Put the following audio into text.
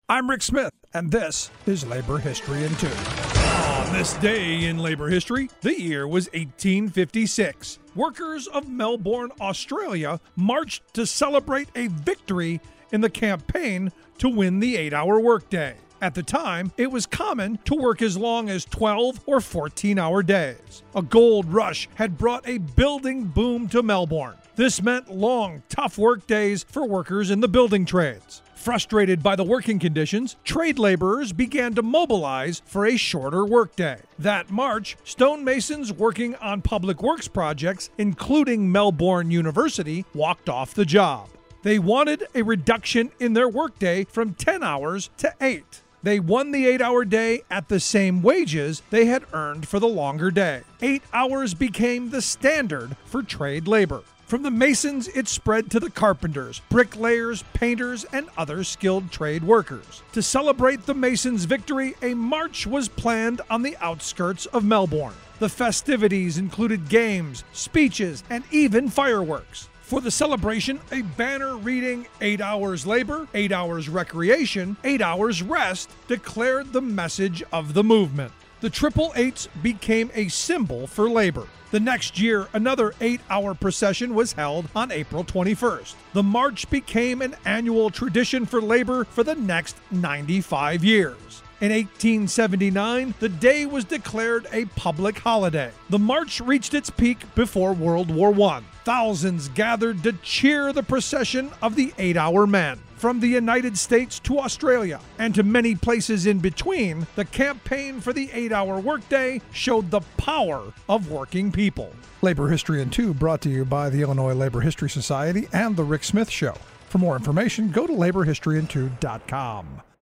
I'm Rick Smith, and this is Labor History in 2. On this day in labor history, the year was 1856. Workers of Melbourne, Australia, marched to celebrate a victory in the campaign to win the 8-hour workday. At the time, it was common to work as long as 12 or 14-hour days. A gold rush had brought a building boom to Melbourne. This meant long, tough work days for workers in the building trades. Frustrated by the working conditions, trade laborers began to mobilize for a shorter workday. That March, stonemasons working on public works projects, including Melbourne University, walked off the job. They wanted a reduction in their workday from 10 hours to 8. They won the 8-hour day at the same wages they had earned for the longer day. 8 hours became the standard for trade labor. From the masons, it spread to the carpenters, bricklayers, painters, and other skilled trade workers. To celebrate the masons' victory, a march was planned on the outskirts of Melbourne. The festivities included games, speeches, and even fireworks. For the celebration, a banner reading 8 hours labor, 8 hours recreation, 8 hours rest declared the message of the movement. The Triple Eights became a symbol for labor. The next year, another 8-hour procession was held on April 21st. The march became an annual tradition for labor for the next 95 years. In 1879, the day was declared a public holiday. The march reached its peak before World War I. Thousands gathered to cheer the procession of the 8-hour men. From the United States to Australia and to many places in between, the campaign for the 8-hour workday showed the power of working people. Labor History in 2 brought to you by the Illinois Labor History Society and The Rick Smith Show. For more information, go to laborhistoryin2.com.